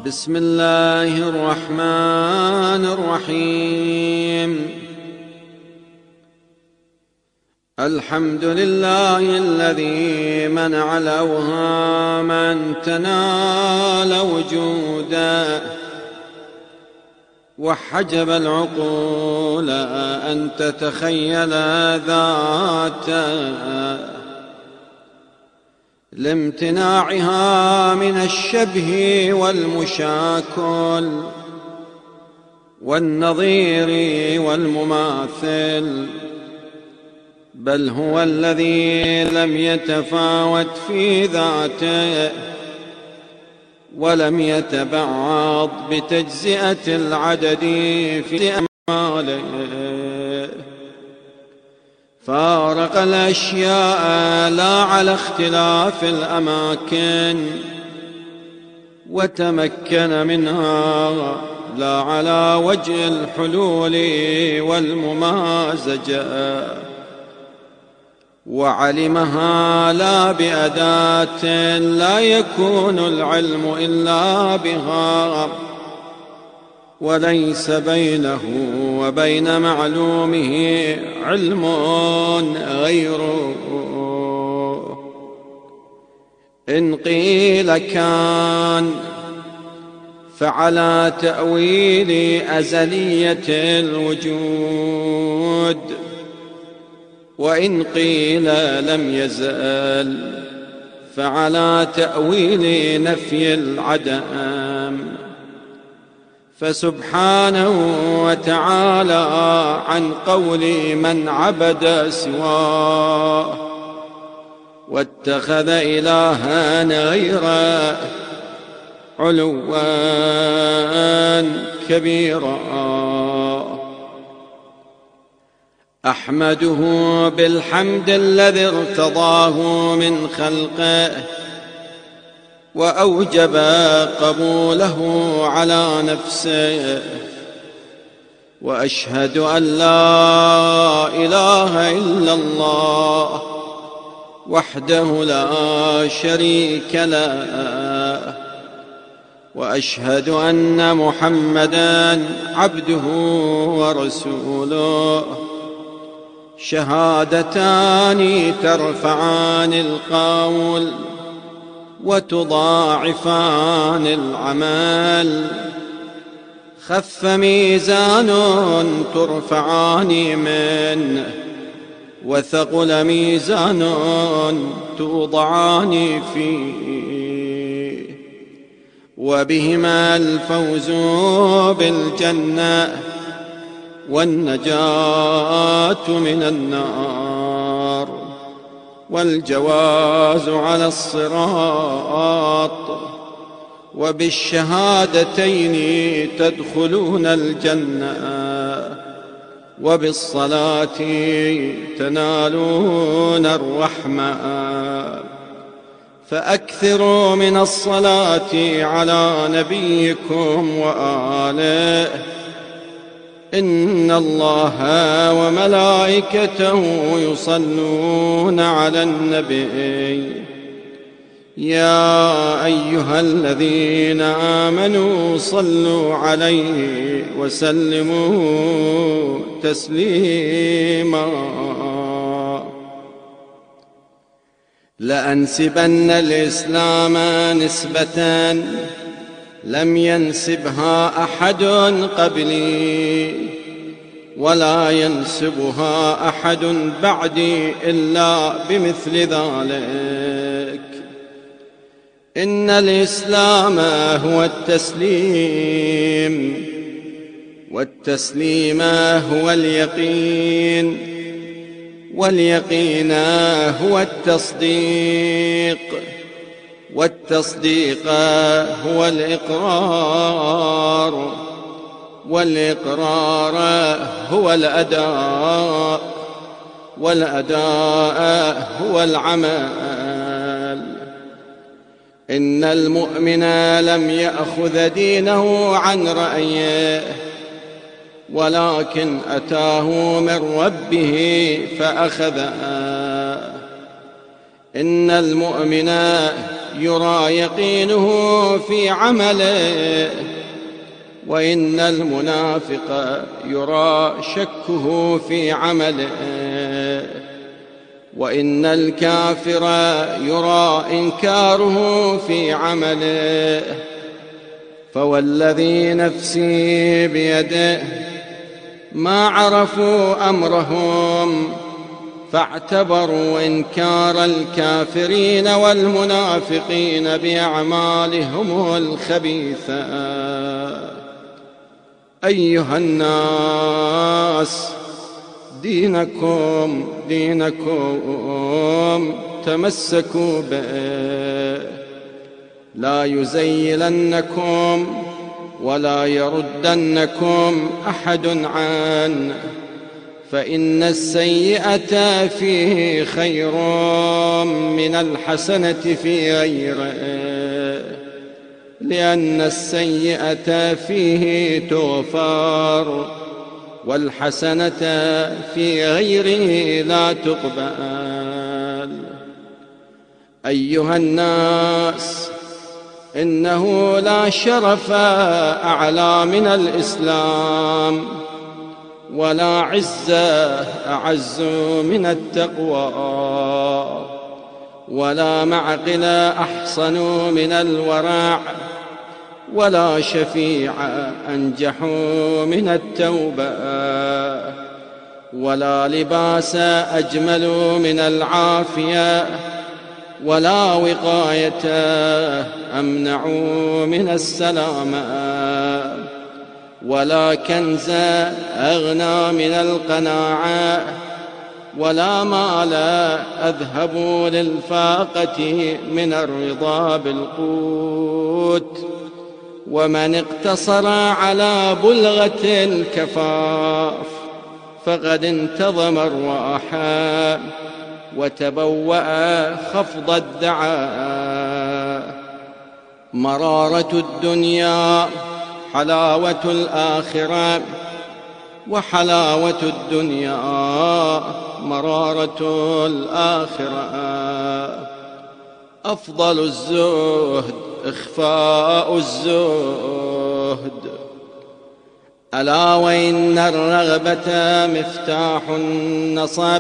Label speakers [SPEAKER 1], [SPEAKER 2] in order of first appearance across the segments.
[SPEAKER 1] بسم الله الرحمن الرحيم. الحمد لله الذي منع الأوهام أن تنال وجودا، وحجب العقول أن تتخيل ذاتا، لامتناعها من الشبه والمشاكل والنظير والمماثل، بل هو الذي لم يتفاوت في ذاته ولم يتبعض بتجزئة العدد في أعماله، فارق الأشياء لا على اختلاف الأماكن، وتمكن منها لا على وجه الحلول والممازجة، وعلمها لا بأداة لا يكون العلم إلا بها، وليس بينه وبين معلومه علم غيره. إن قيل كان فعلى تأويل أزلية الوجود، وإن قيل لم يزل فعلى تأويل نفي العدم، فسبحانه وتعالى عن قول من عبد سواه واتخذ إلها غيره علوا كبيرا. أحمده بالحمد الذي ارتضاه من خلقه وأوجب قبوله على نفسه، وأشهد أن لا إله إلا الله وحده لا شريك له، وأشهد أن محمدًا عبده ورسوله، شهادتان ترفعان القول وتضاعفان العمل، خف ميزان ترفعان منه، وثقل ميزان توضعان فيه، وبهما الفوز بالجنة والنجاة من النار والجواز على الصراط، وبالشهادتين تدخلون الجنة، وبالصلاة تنالون الرحمة، فأكثروا من الصلاة على نبيكم وآله، إن الله وملائكته يصلون على النبي، يا أيها الذين آمنوا صلوا عليه وسلموا تسليما. لأنسبن الإسلام نسبة لم ينسبها أحد قبلي، ولا ينسبها أحد بعدي إلا بمثل ذلك. إن الإسلام هو التسليم، والتسليم هو اليقين، واليقين هو التصديق، والتصديق هو الإقرار، والإقرار هو الأداء، والأداء هو العمل. إن المؤمن لم يأخذ دينه عن رأيه، ولكن أتاه من ربه فأخذه. إن المؤمن يرى يقينه في عمله، وإن المنافق يرى شكه في عمله، وإن الكافر يرى إنكاره في عمله. فوالذي نفسي بيده ما عرفوا أمرهم فاعتبروا إنكار الكافرين والمنافقين بأعمالهم الخبيثة. أيها الناس، دينكم تمسكوا به، لا يزيلنكم ولا يردنكم أحد عنه، فإن السيئة فيه خير من الحسنة في غيره، لأن السيئة فيه تغفر والحسنة في غيره لا تقبل. أيها الناس، إنه لا شرف أعلى من الإسلام، ولا عزة أعز من التقوى، ولا معقل أحصن من الورع، ولا شفيع أنجح من التوبة، ولا لباس أجمل من العافية، ولا وقاية أمنع من السلامة، ولا كنز أغنى من القناعة، ولا مال أذهب للفاقة من الرضا بالقوت. ومن اقتصر على بلغة الكفاف فقد انتظم الراحة وتبوأ خفض الدعاء. مرارة الدنيا حلاوة الآخرة، وحلاوة الدنيا مرارة الآخرة. أفضل الزهد إخفاء الزهد. ألا وإن الرغبة مفتاح النصب،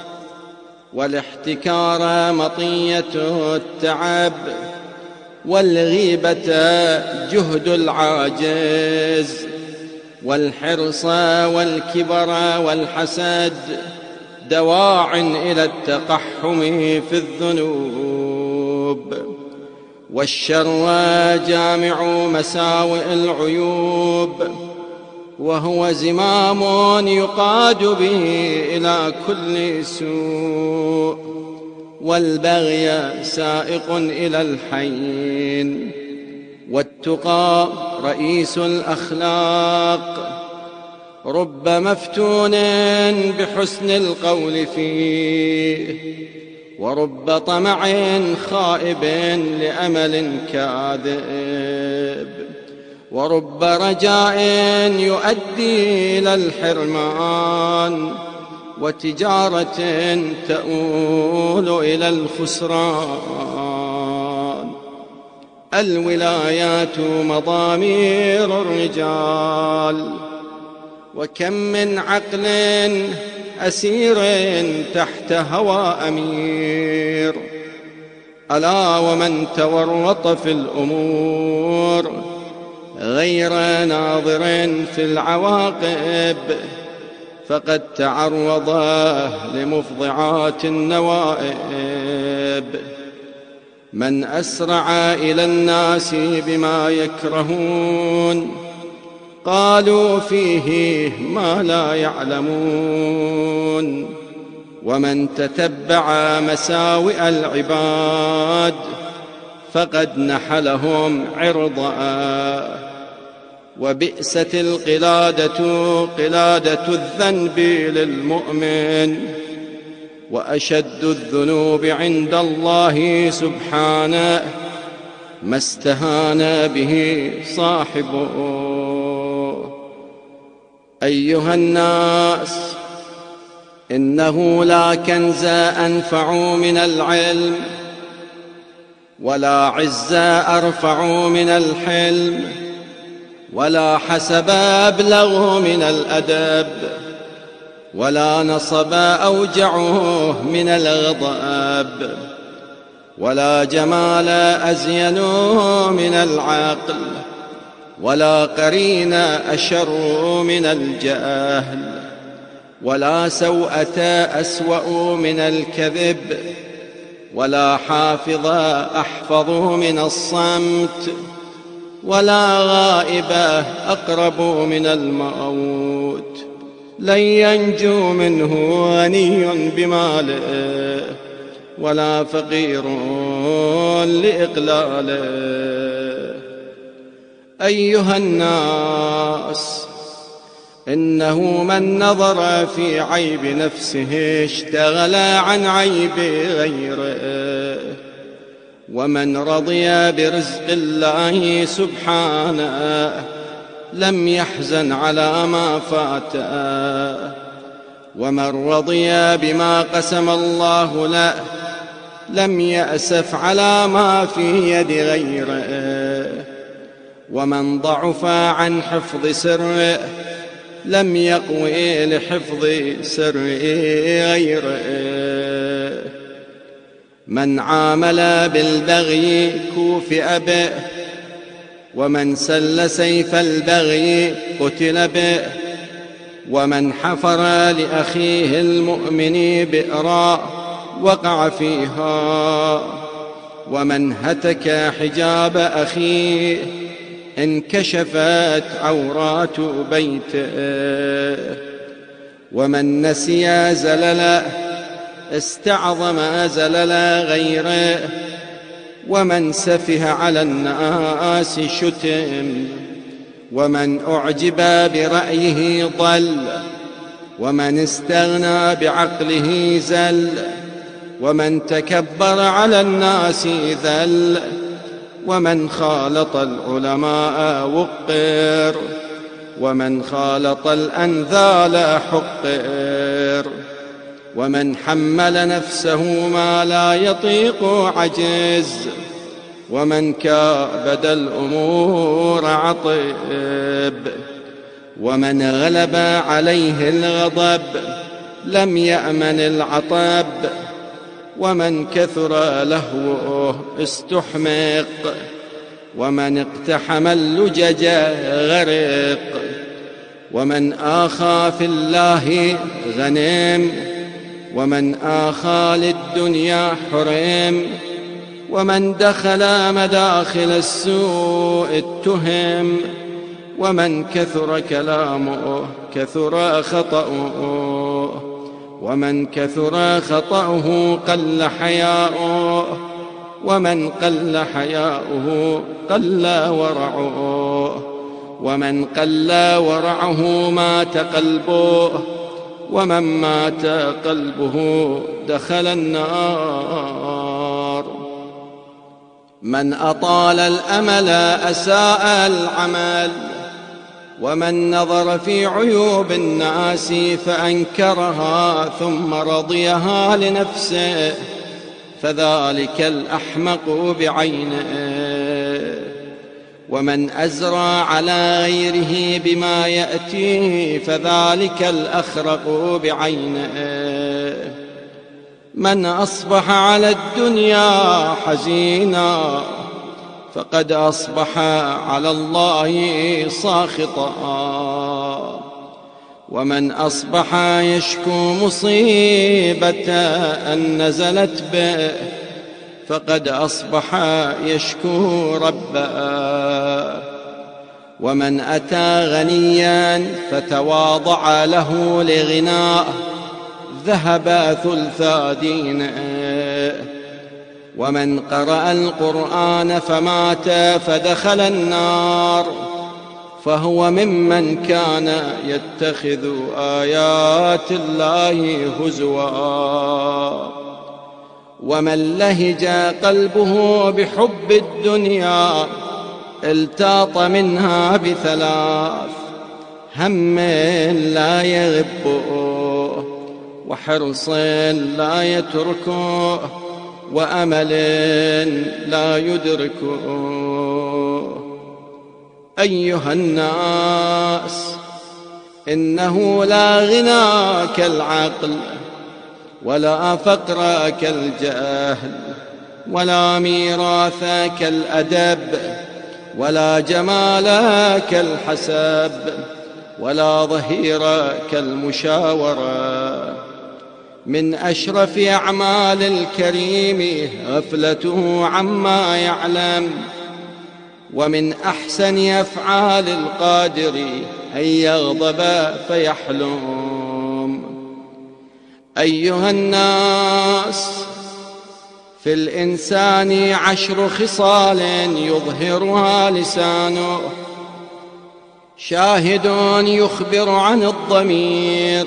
[SPEAKER 1] والاحتكار مطية التعب، والغيبة جهد العاجز، والحرص والكبر والحسد دواع إلى التقحم في الذنوب. والشر جامع مساوئ العيوب، وهو زمام يقاد به إلى كل سوء. والبغي سائق إلى الحين، والتقى رئيس الأخلاق. رب مفتون بحسن القول فيه، ورب طمع خائب لأمل كاذب، ورب رجاء يؤدي إلى الحرمان، وتجارة تؤول إلى الخسران. الولايات مضامير الرجال، وكم من عقل أسير تحت هوى أمير. ألا ومن تورط في الأمور غير ناظر في العواقب فقد تعرض لمفضعات النوائب. من أسرع إلى الناس بما يكرهون قالوا فيه ما لا يعلمون. ومن تتبع مساوئ العباد فقد نحلهم عرضا. وبئست القلادة قلادة الذنب للمؤمن، وأشد الذنوب عند الله سبحانه ما استهان به صاحبه. أيها الناس، إنه لا كنز أنفع من العلم، ولا عزة أرفع من الحلم، ولا حسب أبلغ من الأدب، ولا نصب أوجعه من الغضب، ولا جمال أزين من العقل، ولا قرين أشر من الجهل، ولا سوءة أسوأ من الكذب، ولا حافظ أحفظ من الصمت، ولا غائب أقرب من الموت. لن ينجو منه غني بماله، ولا فقير لإقلاله. أيها الناس، إنه من نظر في عيب نفسه اشتغل عن عيب غيره، ومن رضي برزق الله سبحانه لم يحزن على ما فاته، ومن رضي بما قسم الله له لم يأسف على ما في يد غيره، ومن ضعف عن حفظ سره لم يقوي لحفظ سر غيره. من عامل بالبغي كوفئ به، ومن سل سيف البغي قتل به، ومن حفر لأخيه المؤمن بئرا وقع فيها، ومن هتك حجاب أخيه انكشفت عورات بيته، ومن نسي زلل استعظم زلل غيره، ومن سفه على الناس شتم، ومن أعجب برأيه ضل، ومن استغنى بعقله زل، ومن تكبر على الناس ذل، ومن خالط العلماء وقر، ومن خالط الأنذال حقر، ومن حمل نفسه ما لا يطيق عجز، ومن كابد الأمور عطب، ومن غلب عليه الغضب لم يأمن العطب، ومن كثر لهوه استحمق، ومن اقتحم اللجج غرق، ومن آخى في الله غنم، ومن آخى للدنيا حرم، ومن دخل مداخل السوء اتهم، ومن كثر كلامه كثر خطأه، ومن كثر خطأه قل حياؤه، ومن قل حياؤه قل ورعه، ومن قل ورعه مات قلبه، ومن مات قلبه دخل النار. من أطال الأمل أساء العمل، ومن نظر في عيوب الناس فأنكرها ثم رضيها لنفسه فذلك الأحمق بعينه. ومن أزرى على غيره بما يأتيه فذلك الأخرق بعينه. من أصبح على الدنيا حزينا فقد أصبح على الله ساخطا، ومن أصبح يشكو مصيبة أن نزلت به فقد أصبح يشكو ربه. ومن أتى غنيا فتواضع له لغناه ذهب ثلث دينه. ومن قرأ القرآن فمات فدخل النار فهو ممن كان يتخذ آيات الله هزوا. ومن لهج قلبه بحب الدنيا التاط منها بثلاث: هم لا يغبه، وحرص لا يتركه، وأمل لا يدركه. أيها الناس، إنه لا غنى كالعقل، ولا فقر كالجهل، ولا ميراث كالأدب، ولا جمال كالحسب، ولا ظهير كالمشاورة. من أشرف أعمال الكريم غفلته عما يعلم، ومن أحسن أفعال القادر أن يغضب فيحلم. أيها الناس، في الإنسان 10 خصال يظهرها لسانه: شاهد يخبر عن الضمير،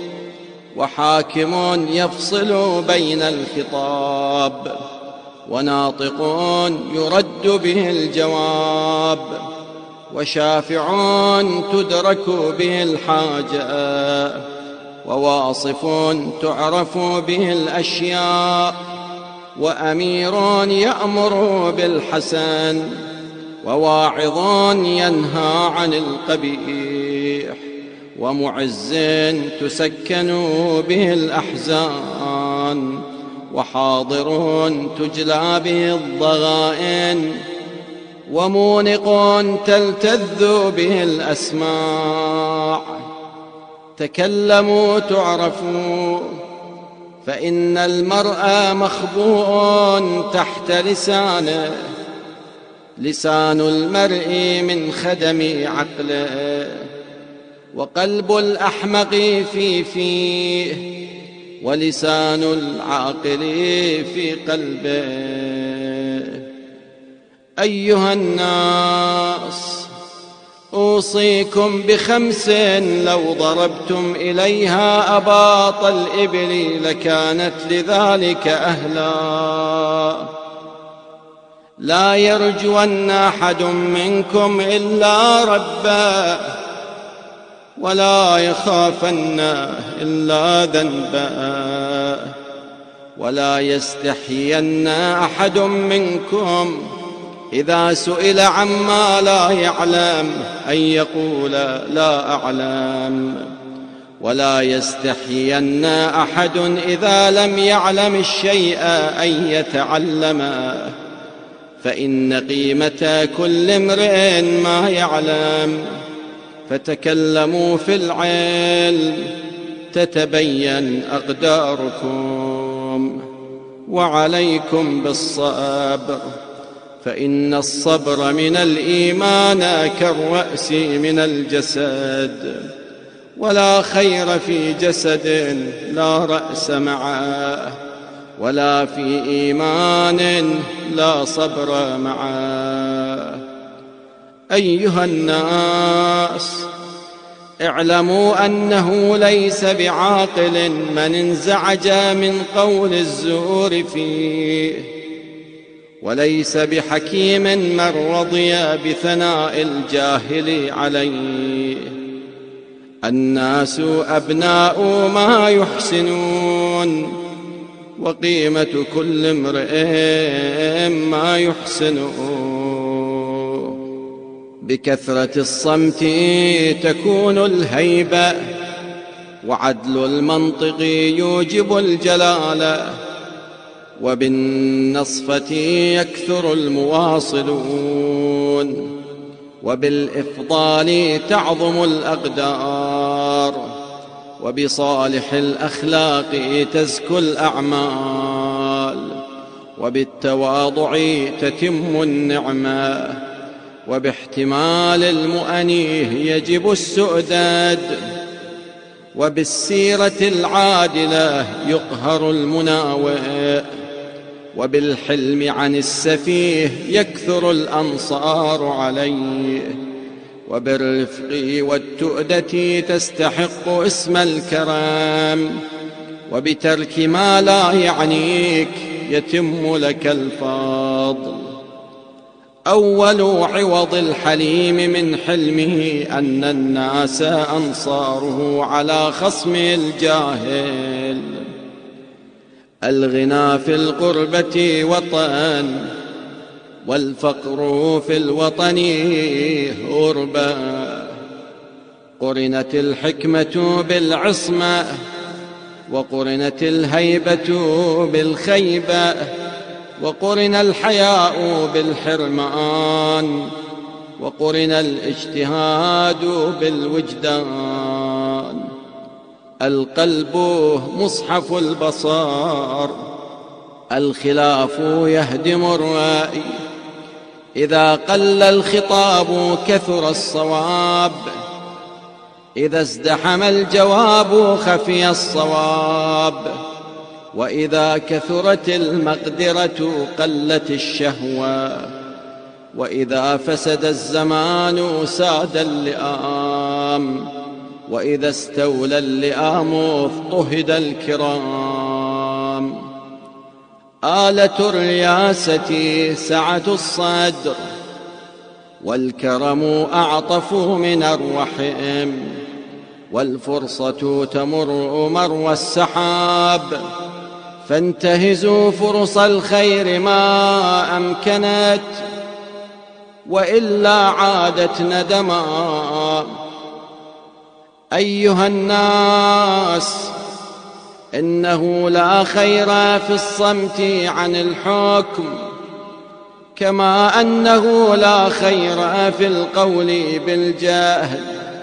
[SPEAKER 1] وحاكم يفصل بين الخطاب، وناطق يرد به الجواب، وشافع تدرك به الحاجة، وواصف تعرف به الأشياء، وأمير يأمر بالحسن، وواعظ ينهى عن القبيح، ومعز تسكن به الأحزان، وحاضر تجلى به الضغائن، ومونق تلتذ به الأسماع. تكلموا تعرفوا، فإن المرء مخبوء تحت لسانه. لسان المرء من خدم عقله، وقلب الأحمق في فيه، ولسان العاقل في قلبه. أيها الناس، أوصيكم ب5 لو ضربتم إليها أباط الإبل لكانت لذلك أهلا. لا يرجون أحد منكم إلا ربا، ولا يخافن إلا ذنبا، ولا يستحين أحد منكم إذا سئل عما لا يعلم أن يقول لا أعلم، ولا يستحين أحد إذا لم يعلم الشيء أن يتعلمه، فإن قيمة كل امرئ ما يعلم. فتكلموا في العلم تتبين أقداركم، وعليكم بالصبر، فإن الصبر من الإيمان كالرأس من الجسد، ولا خير في جسد لا رأس معه، ولا في إيمان لا صبر معه. أيها الناس، اعلموا أنه ليس بعاقل من انزعج من قول الزور فيه، وليس بحكيم من رضي بثناء الجاهل عليه. الناس أبناء ما يحسنون، وقيمة كل امرئ ما يحسنه. بكثرة الصمت تكون الهيبة، وعدل المنطق يوجب الجلالة، وبالنصفة يكثر المواصلون، وبالإفضال تعظم الأقدار، وبصالح الأخلاق تزكو الأعمال، وبالتواضع تتم النعمة، وباحتمال المؤنيه يجب السؤدد، وبالسيرة العادلة يقهر المناوئ، وبالحلم عن السفيه يكثر الأنصار عليه، وبالرفق والتؤدة تستحق اسم الكرام، وبترك ما لا يعنيك يتم لك الفضل. أول عوض الحليم من حلمه أن الناس أنصاره على خصم الجاهل. الغنى في القربة وطن، والفقر في الوطن غربة. قرنت الحكمة بالعصمة، وقرنت الهيبة بالخيبة، وقرن الحياء بالحرمان، وقرن الاجتهاد بالوجدان. القلب مصحف البصار، الخلاف يهدم الرأي. إذا قل الخطاب كثر الصواب، إذا ازدحم الجواب خفي الصواب. وإذا كثرت المقدرة قلت الشهوة، وإذا فسد الزمان ساد اللئام، وإذا استولى اللئام اضطهد الكرام. آلة الرياسة سعة الصدر، والكرم أعطف من الرحم، والفرصة تمر مر السحاب. فانتهزوا فرص الخير ما أمكنت، وإلا عادت ندما. أيها الناس، إنه لا خير في الصمت عن الحكم، كما أنه لا خير في القول بالجهل.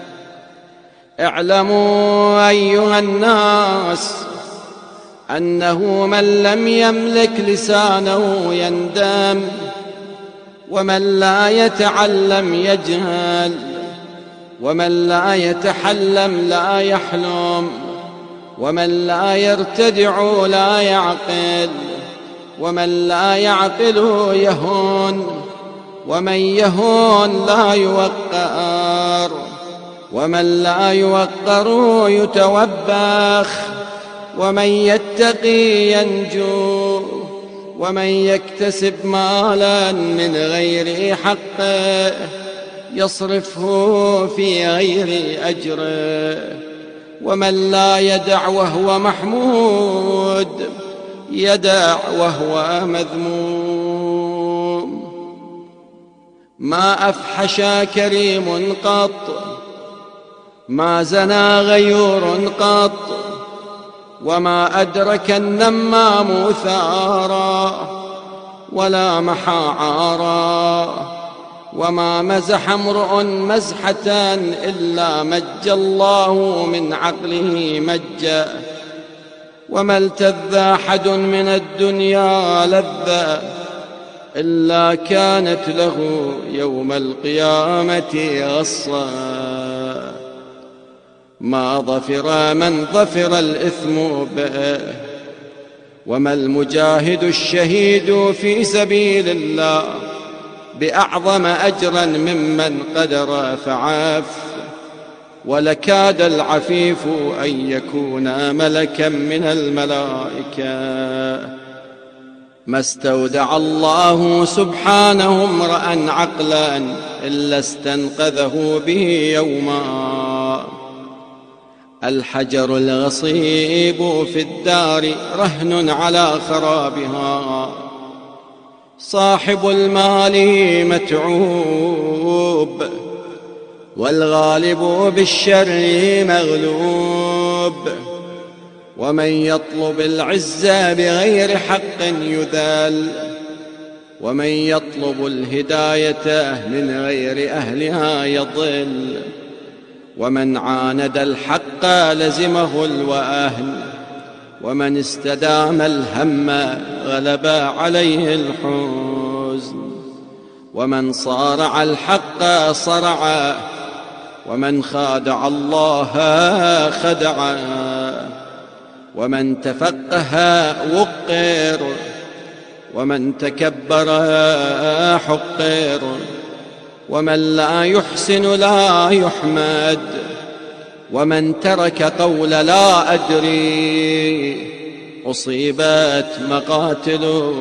[SPEAKER 1] اعلموا أيها الناس أنه من لم يملك لسانه يندم، ومن لا يتعلم يجهل، ومن لا يتحلم لا يحلم، ومن لا يرتدع لا يعقل، ومن لا يعقل يهون، ومن يهون لا يوقر، ومن لا يوقر يتوبخ، ومن يتقي ينجو، ومن يكتسب مالا من غير حقه يصرفه في غير أجره، ومن لا يدع وهو محمود يدع وهو مذموم. ما أفحش كريم قط، ما زنى غيور قط، وما أدرك النمام ثارا، ولا محى عارا، وما مزح امرؤ مزحة إلا مج الله من عقله مجا، وما التذ أحد من الدنيا لذة إلا كانت له يوم القيامة غصا. ما ظفر من ظفر الإثم به، وما المجاهد الشهيد في سبيل الله بأعظم أجرا ممن قدر فعاف. ولكاد العفيف أن يكون ملكا من الملائكة. ما استودع الله سبحانه امرأ عقلا إلا استنقذه به يوما. الحجر الغصيب في الدار رهن على خرابها، صاحب المال متعوب، والغالب بالشر مغلوب. ومن يطلب العزة بغير حق يذل، ومن يطلب الهداية من غير أهلها يضل. ومن عاند الحق لزمه الوهن، ومن استدام الهم غلب عليه الحزن. ومن صارع الحق صرع، ومن خادع الله خدع. ومن تفقه وقر، ومن تكبر حقر. ومن لا يحسن لا يحمد، ومن ترك قول لا أدري أصيبت مقاتله.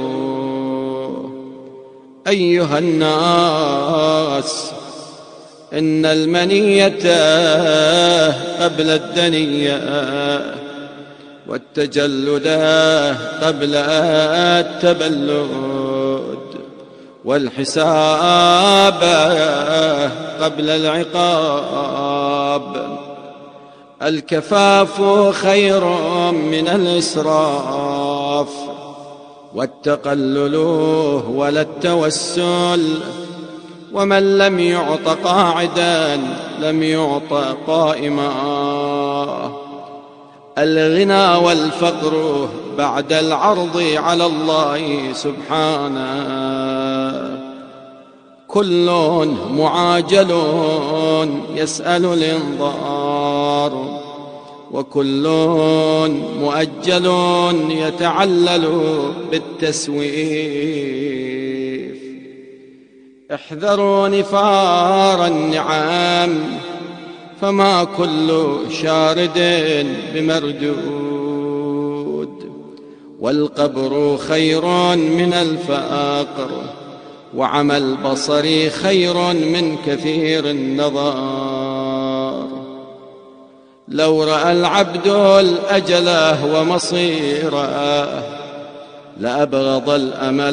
[SPEAKER 1] أيها الناس، إن المنية قبل الدنية والتجلد قبل التبلد، والحساب قبل العقاب. الكفاف خير من الإسراف، والتقلل ولا التوسل. ومن لم يعط قاعدا لم يعط قائما. الغنى والفقر بعد العرض على الله سبحانه، كل معاجل يسأل الإنظار، وكل مؤجل يتعلل بالتسويف. احذروا نفار النعم، فما كل شارد بمردود. والقبر خير من الفقر، وعمى البصر خير من كثير النظر. لو رأى العبد الأجل ومصيره، لأبغض الأمل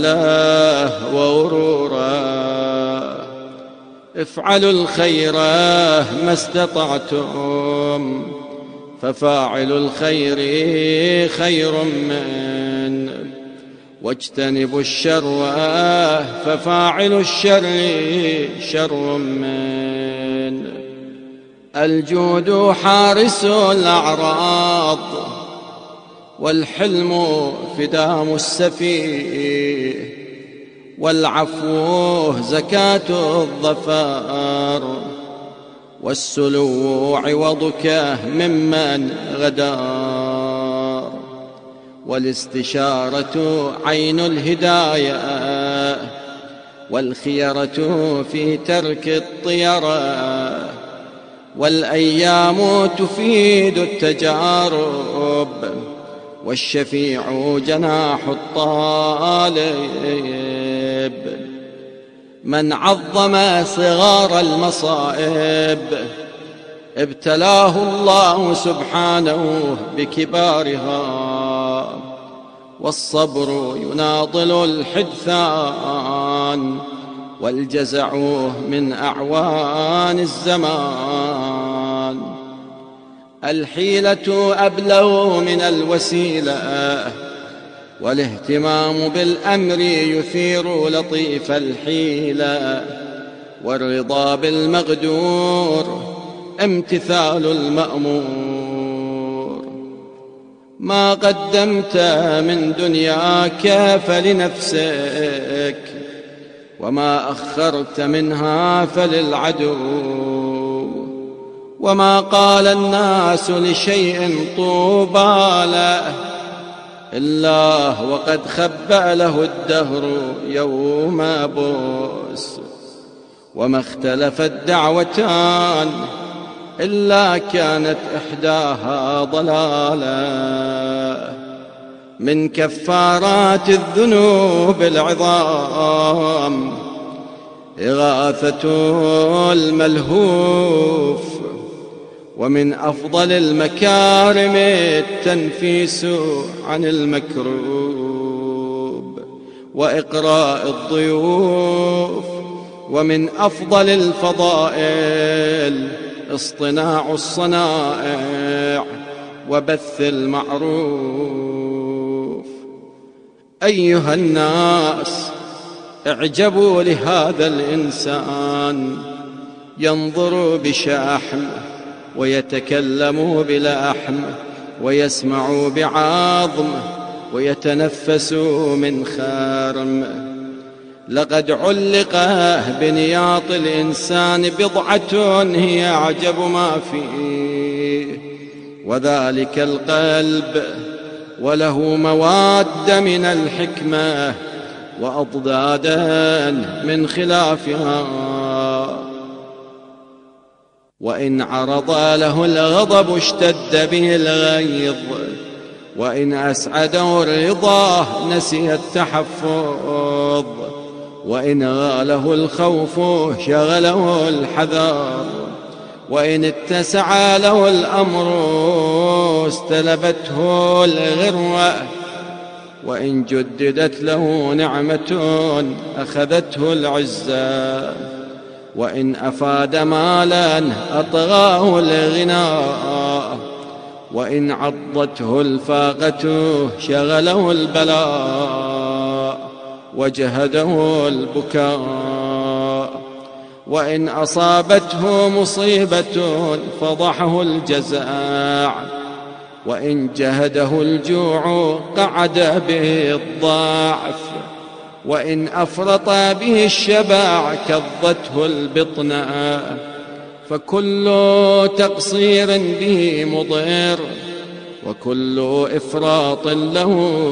[SPEAKER 1] وغرورا. افعلوا الخير ما استطعتم، ففاعل الخير خير منه. واجتنبوا الشر ففاعل الشر شر منه. الجود حارس الأعراض، والحلم فدام السفيه. والعفو زكاة الظفار، والسلو عوضك ممن غدار. والاستشارة عين الهداية، والخيرة في ترك الطيرة. والأيام تفيد التجارب، والشفيع جناح الطالب. من عظم صغار المصائب، ابتلاه الله سبحانه بكبارها. والصبر يناضل الحدثان، والجزع من أعوان الزمان. الحيلة أبلغ من الوسيلة، والاهتمام بالأمر يثير لطيف الحيلة. والرضا بالمقدور امتثال المأمور. ما قدمت من دنياك فلنفسك، وما أخرت منها فللعدو. وما قال الناس لشيء طوبى له، إلا وقد خبأ له الدهر يوم بؤس. وما اختلفت دعوتان، إلا كانت إحداها ضلالة. من كفارات الذنوب العظام إغاثة الملهوف. ومن أفضل المكارم التنفيس عن المكروب، وإقراء الضيوف. ومن أفضل الفضائل اصطناع الصنائع، وبث المعروف. أيها الناس، اعجبوا لهذا الإنسان، ينظر بشحم ويتكلم بلحم، ويسمع بعظم ويتنفس من خرم. لقد علق بنياط الإنسان بضعة هي أعجب ما فيه، وذلك القلب. وله مواد من الحكمة، وأضدادا من خلافها. وإن عرض له الغضب اشتد به الغيظ، وإن أسعده الرضا نسي التحفظ، وإن غاله الخوف شغله الحذر، وإن اتسع له الأمر استلبته الغروة، وإن جددت له نعمة أخذته العزة، وإن أفاد مالا أطغاه الغناء، وإن عضته الفاقة شغله البلاء وجهده البكاء، وإن أصابته مصيبة فضحه الجزاع، وإن جهده الجوع قعد به الضعف، وإن أفرط به الشبع كضته البطناء، فكل تقصير به مضر، وكل إفراط له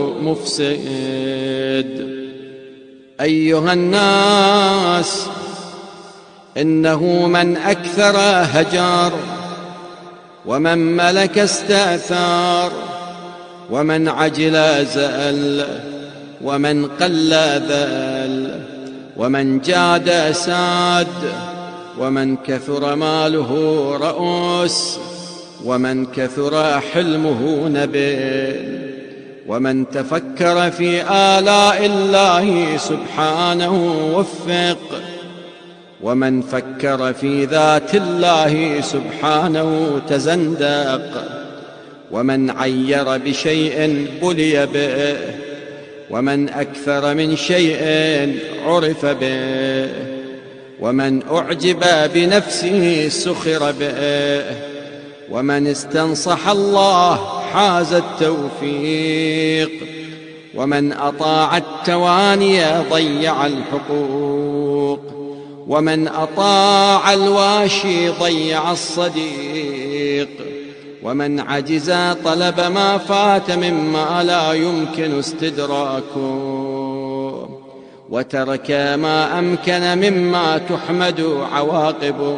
[SPEAKER 1] مفسد. أيها الناس، إنه من أكثر هجر، ومن ملك استأثار، ومن عجل زأل، ومن قل ذل، ومن جاد ساد، ومن كثر ماله رؤوس، ومن كثر حلمه نبيل، ومن تفكر في آلاء الله سبحانه وفق، ومن فكر في ذات الله سبحانه تزندق، ومن عير بشيء بلي به، ومن أكثر من شيء عرف به، ومن أعجب بنفسه سخر به، ومن استنصح الله حاز التوفيق، ومن أطاع التواني ضيع الحقوق، ومن أطاع الواشي ضيع الصديق، ومن عجز طلب ما فات مما لا يمكن استدراكه، وترك ما أمكن مما تحمد عواقبه،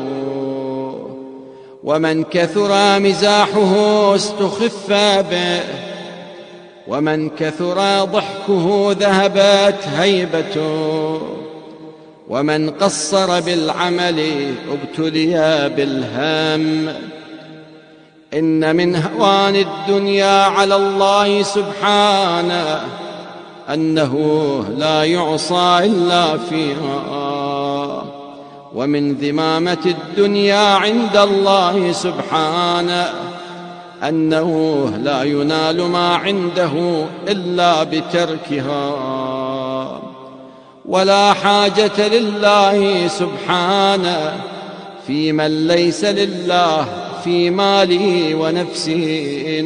[SPEAKER 1] ومن كثر مزاحه استخف به، ومن كثر ضحكه ذهبت هيبته، ومن قصر بالعمل ابتلي بالهم. إن من هوان الدنيا على الله سبحانه أنه لا يعصى إلا فيها، ومن ذمامة الدنيا عند الله سبحانه أنه لا ينال ما عنده إلا بتركها، ولا حاجة لله سبحانه في من ليس لله في ماله ونفسه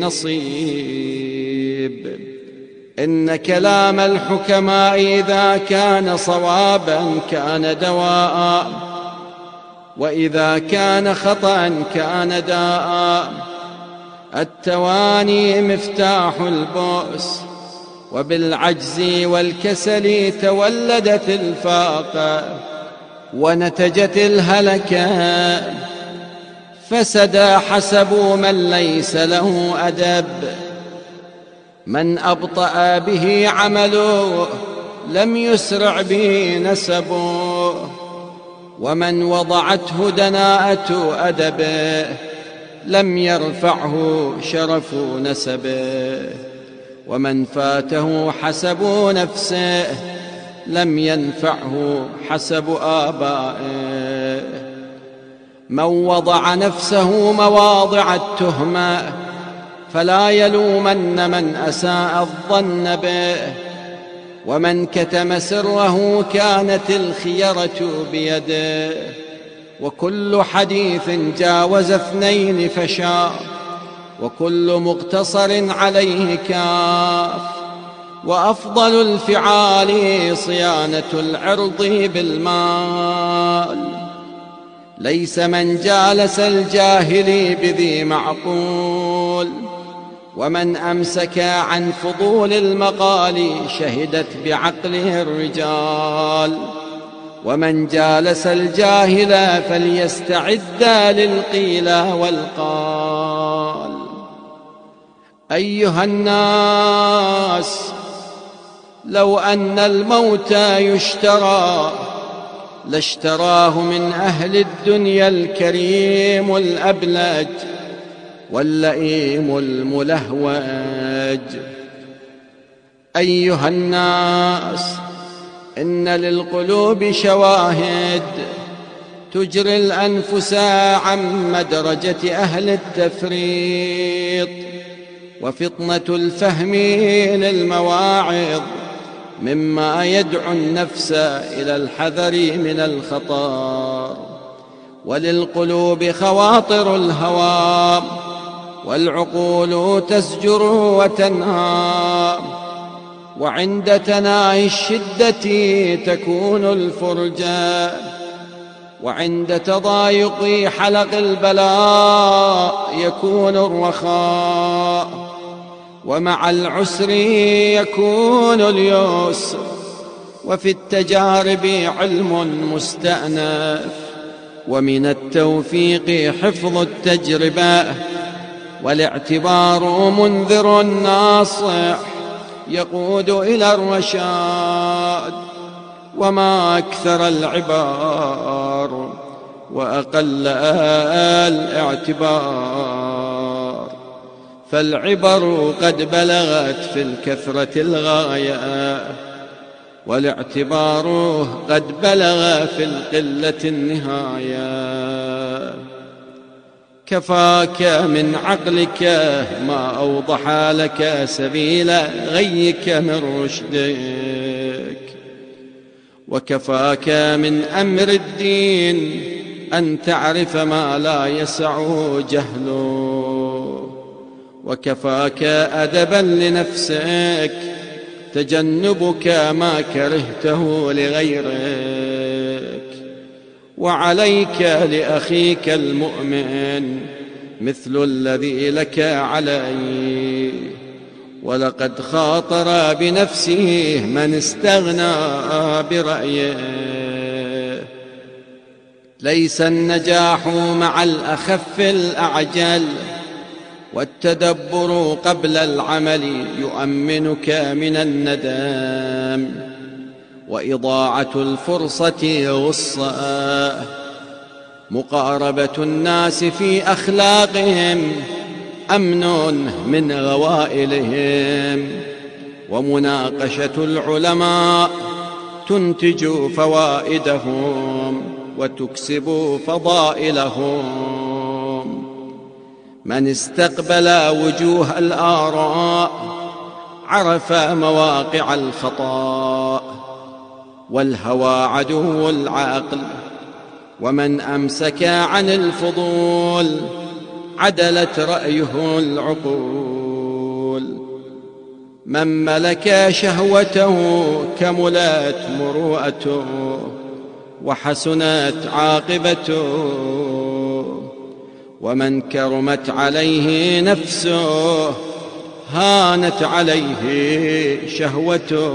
[SPEAKER 1] نصيب. إن كلام الحكماء إذا كان صوابا كان دواء، وإذا كان خطأ كان داء. التواني مفتاح البؤس، وبالعجز والكسل تولدت الفاقة ونتجت الهلكة. فسد حسب من ليس له أدب، من أبطأ به عمله لم يسرع به نسبه، ومن وضعته دناءة أدبه لم يرفعه شرف نسبه، ومن فاته حسب نفسه لم ينفعه حسب آبائه. من وضع نفسه مواضع التهمة فلا يلومن من أساء الظن به، ومن كتم سره كانت الخيرة بيده. وكل حديث جاوز 2 فشا، وكل مقتصر عليه كاف. وأفضل الفعال صيانة العرض بالمال. ليس من جالس الجاهل بذي معقول، ومن أمسك عن فضول المقال شهدت بعقله الرجال. ومن جالس الجاهل فليستعد للقيل والقال. أيها الناس، لو أن الموت يشترى لاشتراه من أهل الدنيا الكريم الأبلج واللئيم الملهوج. أيها الناس، إن للقلوب شواهد تجري الأنفس عن مدرجة أهل التفريط، وفطنة الفهم للمواعظ مما يدعو النفس إلى الحذر من الخطر. وللقلوب خواطر الهوى، والعقول تزجر وتنهى، وعند تناهي الشدة تكون الفرجة، وعند تضايق حلق البلاء يكون الرخاء، ومع العسر يكون اليسر، وفي التجارب علم مستأنف، ومن التوفيق حفظ التجربة، والاعتبار منذر ناصح يقود إلى الرشاد. وما أكثر العبار وأقل الاعتبار، فالعبر قد بلغت في الكثرة الغاية، والاعتبار قد بلغ في القلة النهاية. كفاك من عقلك ما أوضح لك سبيل غيك من رشدك، وكفاك من أمر الدين أن تعرف ما لا يسع جهله، وكفاك أدبا لنفسك تجنبك ما كرهته لغيرك، وعليك لأخيك المؤمن مثل الذي لك عليه. ولقد خاطر بنفسه من استغنى برأيه. ليس النجاح مع الأخف الأعجل، والتدبر قبل العمل يؤمنك من الندم، وإضاعة الفرصة غصة. مقاربة الناس في أخلاقهم أمن من غوائلهم، ومناقشة العلماء تنتج فوائدهم وتكسب فضائلهم. من استقبل وجوه الآراء عرف مواقع الخطأ، والهوى عدو العقل. ومن أمسك عن الفضول عدلت رأيه العقول. من ملك شهوته كملت مروءته، وحسنت عاقبته. ومن كرمت عليه نفسه هانت عليه شهوته.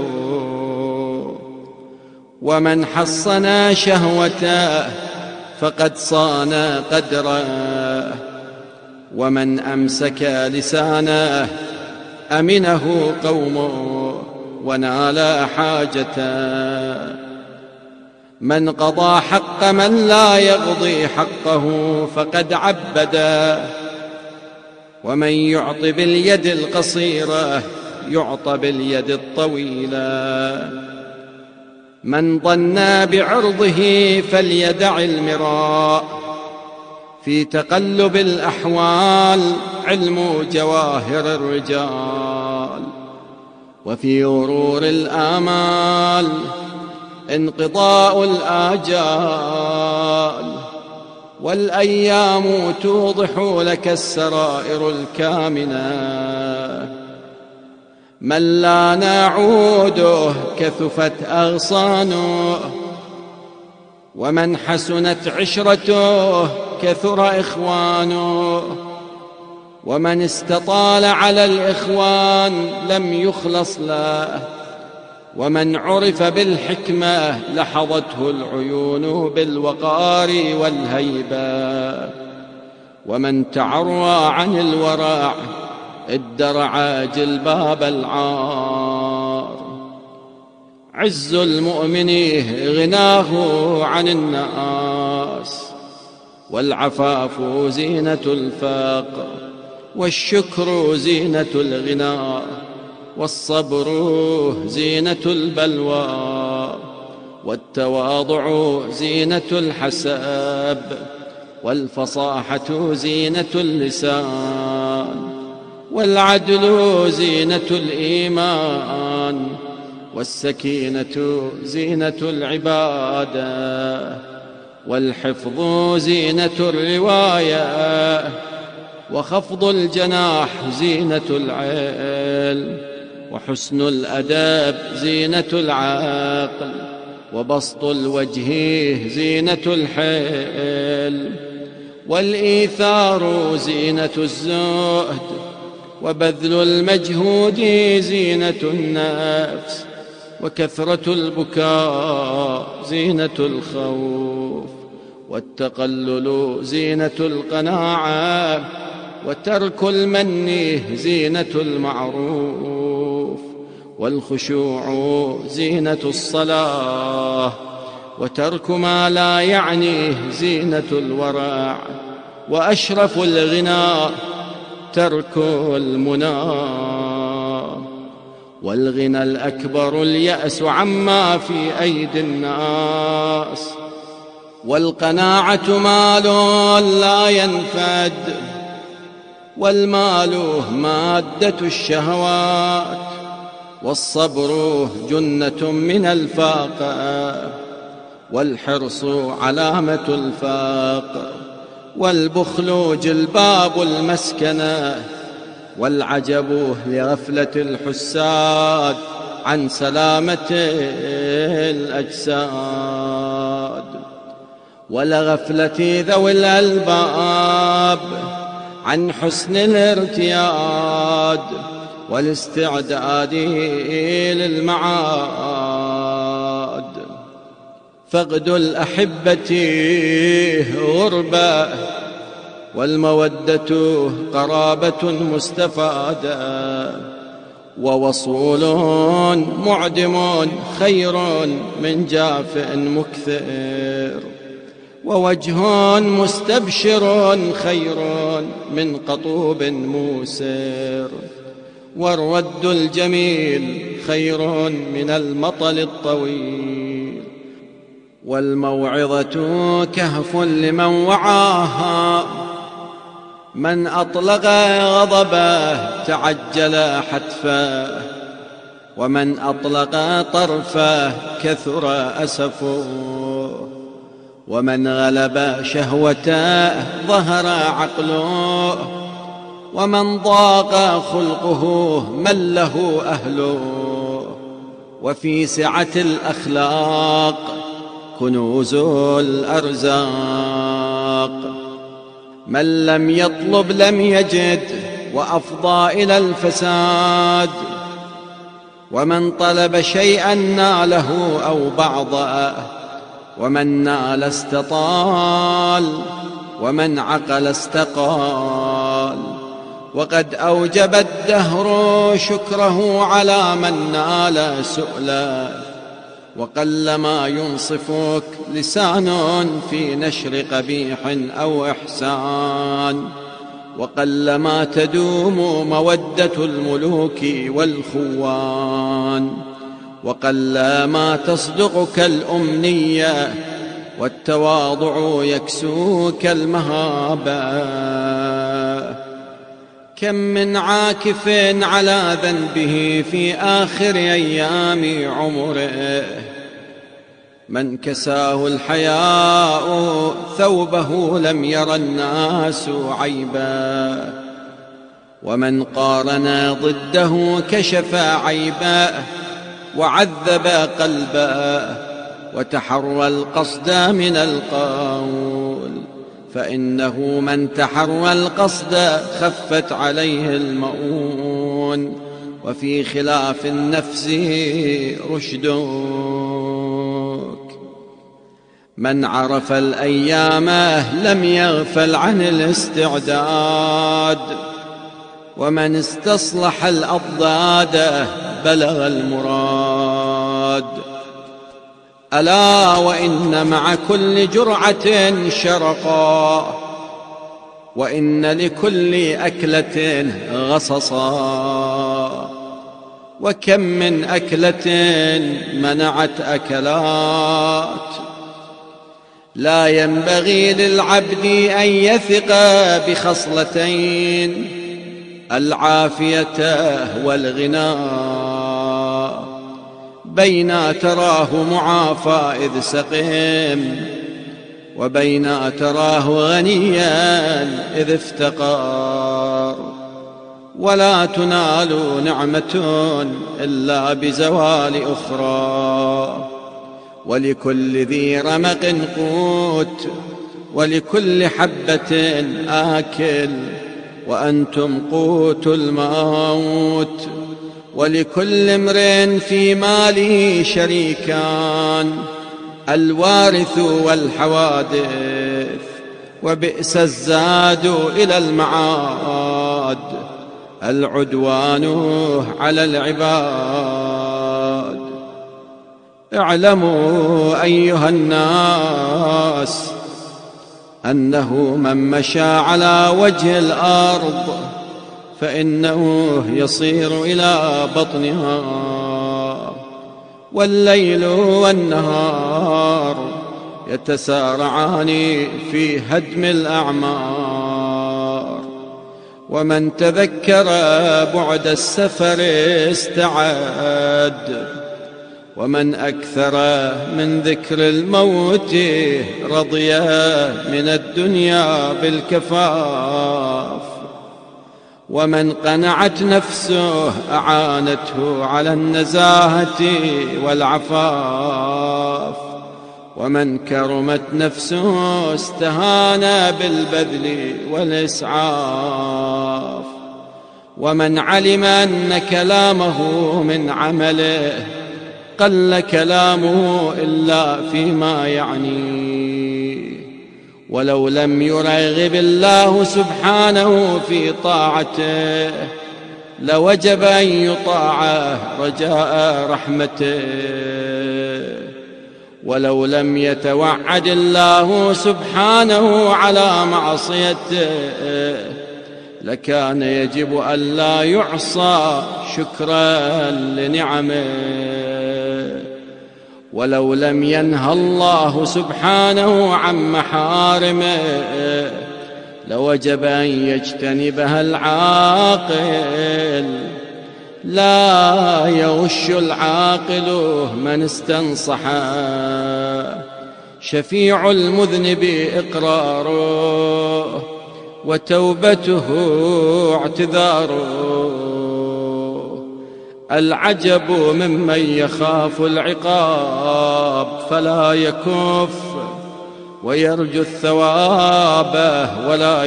[SPEAKER 1] ومن حصن شهوته فقد صان قدره. ومن أمسك لسانه أمنه قومه ونال حاجته. من قضى حق من لا يقضي حقه فقد عبده. ومن يعط باليد القصيرة يعطى باليد الطويلة. من ظن بعرضه فليدع المراء. في تقلب الأحوال علم جواهر الرجال، وفي غرور الآمال انقضاء الآجال. والأيام توضح لك السرائر الكامنة. من لا نعوده كثفت أغصانه. ومن حسنت عشرته كثر إخوانه. ومن استطال على الإخوان لم يخلص له. ومن عرف بالحكمة لحظته العيون بالوقار والهيبة. ومن تعرى عن الورع ادرع جلباب العار. عز المؤمن غناه عن الناس، والعفاف زينة الفقر، والشكر زينة الغنى، والصبر زينة البلوى، والتواضع زينة الحسب، والفصاحة زينة اللسان، والعدل زينة الإيمان، والسكينة زينة العبادة، والحفظ زينة الرواية، وخفض الجناح زينة العلم، وحسن الأدب زينة العقل، وبسط الوجه زينة الحلم، والإيثار زينة الزهد، وبذل المجهود زينة النفس، وكثرة البكاء زينة الخوف، والتقلل زينة القناعة، وترك المن زينة المعروف، والخشوع زينة الصلاة، وترك ما لا يعنيه زينة الورع، وأشرف الغنى ترك المنى، والغنى الأكبر اليأس عما في أيدي الناس، والقناعة مال لا ينفد، والمال مادة الشهوات، والصبر جنة من الفاقة، والحرص علامة الفاقة، والبخل جلباب المسكنة، والعجب لغفلة الحساد عن سلامة الأجساد، ولغفلة ذوي الألباب عن حسن الارتياد، والاستعداد للمعاد. فقد الأحبة غربة، والمودة قرابة مستفادة، ووصول معدم خير من جاف مكثر، ووجه مستبشر خير من قطوب موسر، والرد الجميل خير من المطل الطويل، والموعظة كهف لمن وعاها، من أطلق غضبه تعجل حتفه، ومن أطلق طرفه كثر أسفه، ومن غلب شهوته ظهر عقله، ومن ضاق خلقه من له أهله. وفي سعة الأخلاق كنوز الأرزاق، من لم يطلب لم يجد، وأفضى إلى الفساد، ومن طلب شيئا ناله أو بعضه، ومن نال استطال، ومن عقل استقال. وقد أوجب الدهر شكره على من نال سؤلا، وقلما ينصفك لسان في نشر قبيح أو إحسان، وقلما تدوم مودة الملوك والخوان، وقلما تصدقك الأمنية، والتواضع يكسوك المهابة. كم من عاكف على ذنبه في آخر أيام عمره، من كساه الحياء ثوبه لم ير الناس عيبا، ومن قارن ضده كشف عيبا، وعذب قلبه، وتحرى القصد من القول. فإنه من تحرى القصد خفت عليه المؤون، وفي خلاف النفس رشدك. من عرف الأيام لم يغفل عن الاستعداد، ومن استصلح الأضداد بلغ المراد. ألا وإن مع كل جرعة شرقا، وإن لكل أكلة غصصا، وكم من أكلة منعت أكلات. لا ينبغي للعبد أن يثق بخصلتين: العافية والغنى، بين تراه معافى إذ سقيم، وبين تراه غنيا إذ افتقر. ولا تنال نعمة إلا بزوال أخرى، ولكل ذي رمق قوت، ولكل حبة آكل، وأنتم قوت الموت. ولكل امرئ في ماله شريكان: الوارث والحوادث. وبئس الزاد إلى المعاد، العدوان على العباد. اعلموا أيها الناس أنه من مشى على وجه الأرض فإنه يصير إلى بطنها، والليل والنهار يتسارعان في هدم الأعمار. ومن تذكر بعد السفر استعد، ومن أكثر من ذكر الموت رضي من الدنيا بالكفاف. ومن قنعت نفسه أعانته على النزاهة والعفاف، ومن كرمت نفسه استهان بالبذل والإسعاف. ومن علم أن كلامه من عمله قل كلامه إلا فيما يعنيه. ولو لم يرغب الله سبحانه في طاعته لوجب أن يطاع رجاء رحمته. ولو لم يتوعد الله سبحانه على معصيته لكان يجب ألا يعصى شكرا لنعمه. ولو لم ينهى الله سبحانه عن محارمه لوجب أن يجتنبها العاقل. لا يغش العاقل من استنصح، شفيع المذنب إقراره، وتوبته اعتذاره. العجب ممن يخاف العقاب فلا يكف، ويرجو الثواب ولا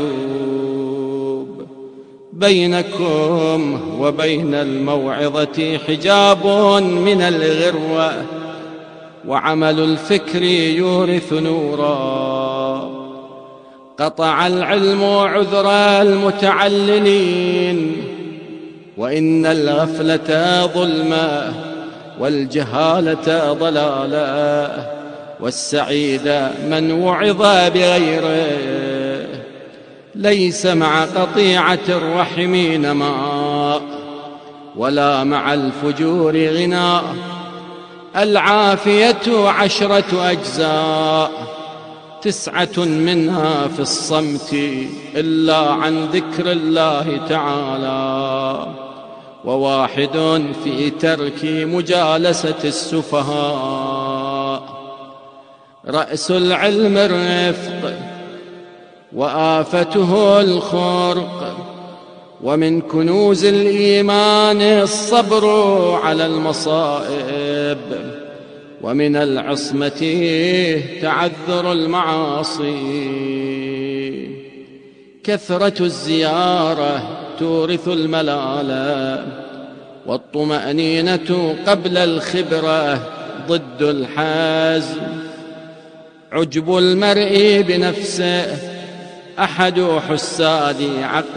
[SPEAKER 1] يتوب. بينكم وبين الموعظة حجاب من الغروة، وعمل الفكر يورث نورا. قطع العلم عذر المتعللين، وإن الغفلة ظلمة، والجهالة ضلالة، والسعيد من وعظ بغيره. ليس مع قطيعة الرحم نماء، ولا مع الفجور غناء. العافية 10 أجزاء، 9 منها في الصمت إلا عن ذكر الله تعالى، و1 في ترك مجالسة السفهاء. رأس العلم الرفق، وآفته الخرق. ومن كنوز الإيمان الصبر على المصائب، ومن العصمة تعذر المعاصي. كثرة الزيارة تورث الملالة، والطمأنينة قبل الخبرة ضد الحزم. عجب المرء بنفسه أحد حساد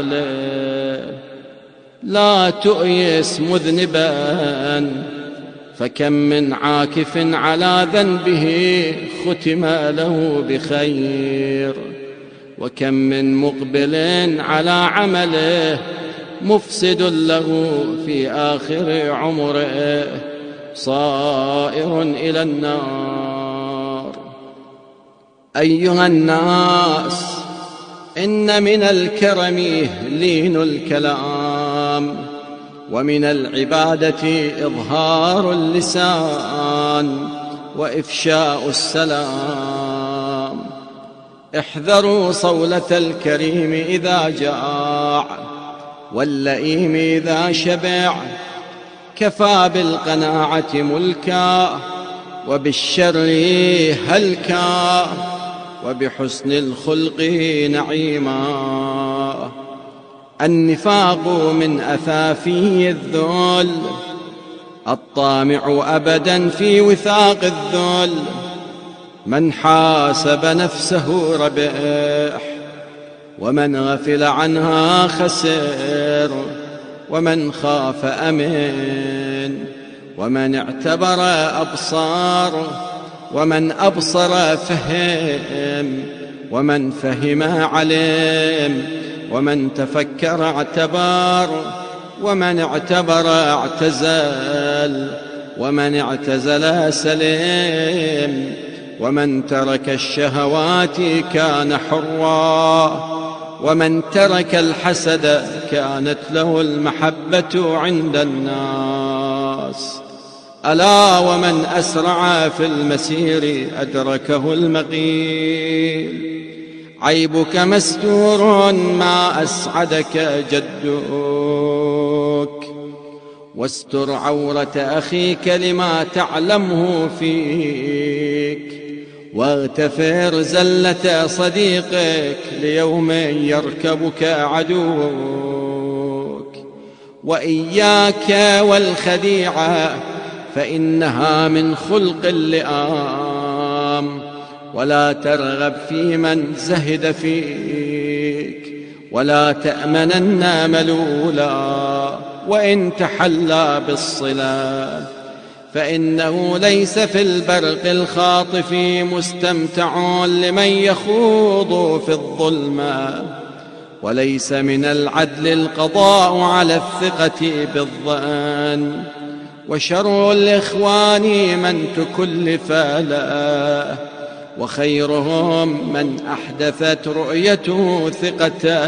[SPEAKER 1] عقله. لا تؤيس مذنبا فكم من عاكف على ذنبه ختم له بخير، وكم من مقبل على عمله مفسد له في آخر عمره صائر إلى النار. أيها الناس، إن من الكرم لين الكلام، ومن العبادة إظهار اللسان وإفشاء السلام. احذروا صولة الكريم إذا جاع، واللئيم إذا شبع. كفى بالقناعة ملكا، وبالشر هلكا، وبحسن الخلق نعيما. النفاق من أثافي الذل، الطامع أبدا في وثاق الذل. من حاسب نفسه ربح، ومن غفل عنها خسر. ومن خاف أمن، ومن اعتبر أبصار. ومن أبصر فهم، ومن فهم علم. ومن تفكر اعتبر، ومن اعتبر اعتزل. ومن اعتزل سلم. ومن ترك الشهوات كان حرا، ومن ترك الحسد كانت له المحبة عند الناس. ألا ومن أسرع في المسير أدركه المقيل. عيبك مستور ما أسعدك جدك، واستر عورة أخيك لما تعلمه فيك. واغتفر زلة صديقك ليوم يركبك عدوك. وإياك والخديعة فإنها من خلق اللئام. ولا ترغب في من زهد فيك، ولا تأمنن ملولا وإن تحلى بالصلة. فإنه ليس في البرق الخاطف مستمتع لمن يخوض في الظلمة. وليس من العدل القضاء على الثقة بالظن. وشر الإخوان من تكلف له، وخيرهم من أحدثت رؤيته ثقة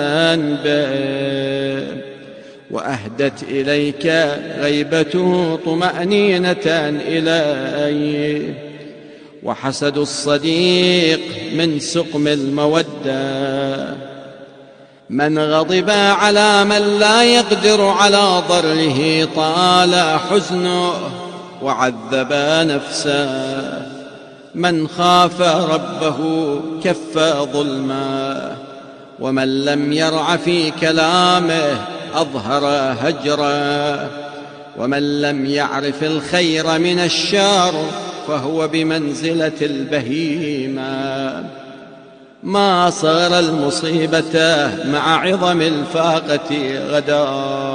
[SPEAKER 1] به، وأهدت إليك غيبته طمأنينة إليه. وحسد الصديق من سقم المودة. من غضب على من لا يقدر على ضره طال حزنه وعذب نفسه. من خاف ربه كف ظلمه، ومن لم يرع في كلامه أظهر هجره. ومن لم يعرف الخير من الشر فهو بمنزلة البهيمة. ما صغر المصيبة مع عظم الفاقة غدا.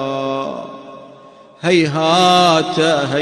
[SPEAKER 1] هيهات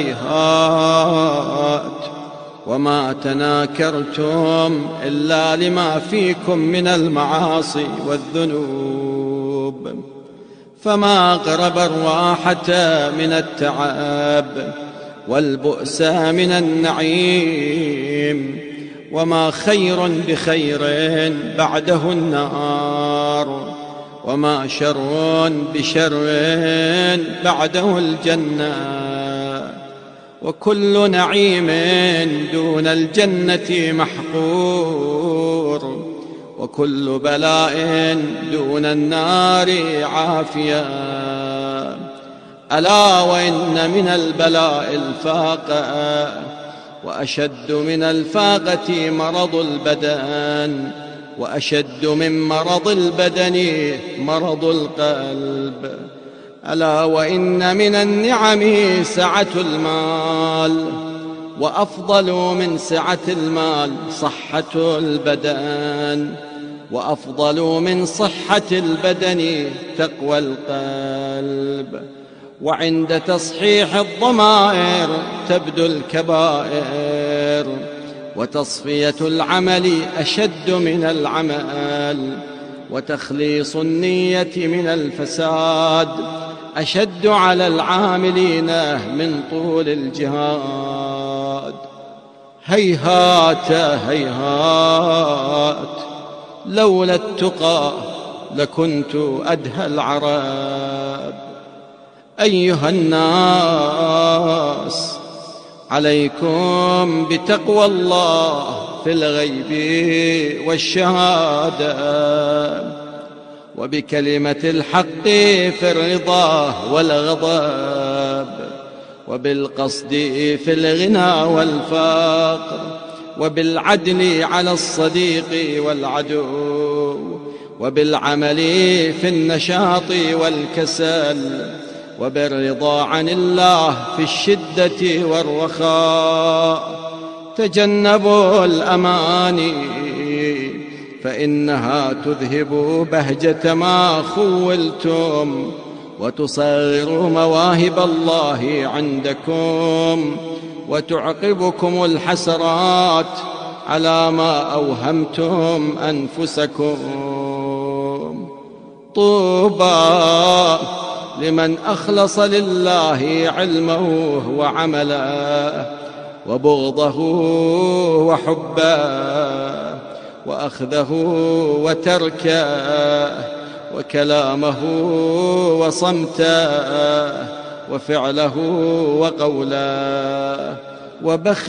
[SPEAKER 1] هيهات، وما تناكرتم إلا لما فيكم من المعاصي والذنوب. فما أقرب الراحة من التعب، والبؤس من النعيم. وما خير بخير بعده النار، وما شر بشر بعده الجنة. وكل نعيم دون الجنة محقور، وكل بلاء دون النار عافية. ألا وإن من البلاء الفاقة، وأشد من الفاقة مرض البدن، وأشد من مرض البدن مرض القلب. ألا وإن من النعم سعة المال، وأفضل من سعة المال صحة البدن، وأفضل من صحة البدن تقوى القلب. وعند تصحيح الضمائر تبدو الكبائر، وتصفية العمل أشد من العمل، وتخليص النية من الفساد أشد على العاملين من طول الجهاد. هيهات هيهات لولا التقى لكنت أدهى العرب. أيها الناس عليكم بتقوى الله في الغيب والشهادة، وبكلمة الحق في الرضا والغضب، وبالقصد في الغنى والفقر، وبالعدل على الصديق والعدو، وبالعمل في النشاط والكسل، وبالرضا عن الله في الشدة والرخاء. تجنبوا الأماني فإنها تذهب بهجة ما خولتم، وتصغر مواهب الله عندكم، وتعقبكم الحسرات على ما أوهمتم أنفسكم. طوبى لمن أخلص لله علمه وعمله، وبغضه وحبه، وأخذه وتركه، وكلامه وصمته، وفعله وقوله. وبخ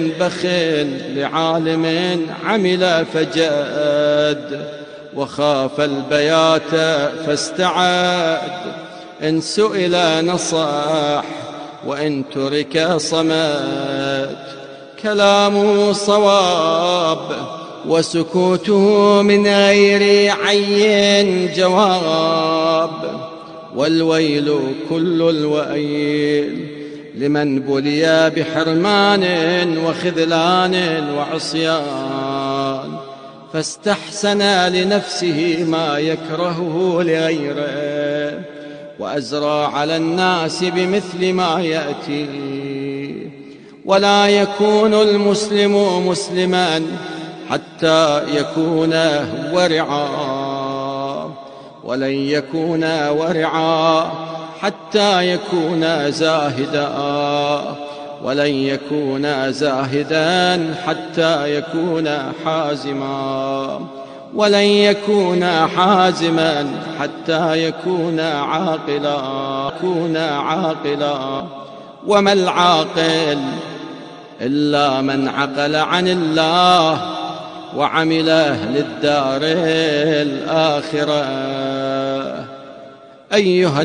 [SPEAKER 1] لعالم عمل فجاد، وخاف البيات فاستعاد. إن سئل نصح وإن ترك صمت، كلامه صواب وسكوته من غير عين جواب. والويل كل الويل لمن بلي بحرمان وخذلان وعصيان، فاستحسن لنفسه ما يكرهه لغيره، وأزرى على الناس بمثل ما يأتي. ولا يكون المسلم مسلما حتى يكون ورعا، ولن يكون ورعا حتى يكون زاهدا، ولن يكون زاهدا حتى يكون حازما، ولن يكون حازما حتى يكون عاقلا. وما العاقل إلا من عقل عن الله وعمل للدار الآخرة. أيها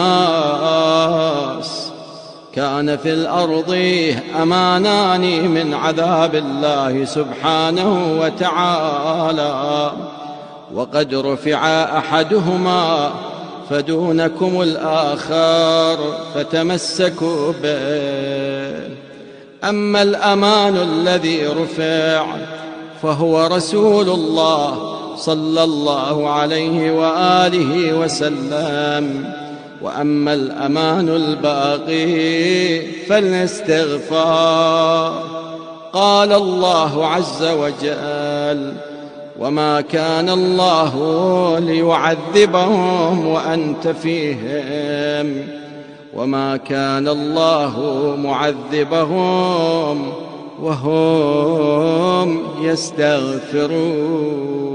[SPEAKER 1] الناس كان في الأرض أمانان من عذاب الله سبحانه وتعالى، وقد رفع أحدهما فدونكم الآخر فتمسكوا به. أما الأمان الذي رفع فهو رسول الله صلى الله عليه وآله وسلم. وأما الأمان الباقي فالاستغفار. قال الله عز وجل: وما كان الله ليعذبهم وأنت فيهم، وما كان الله معذبهم وهم يستغفرون.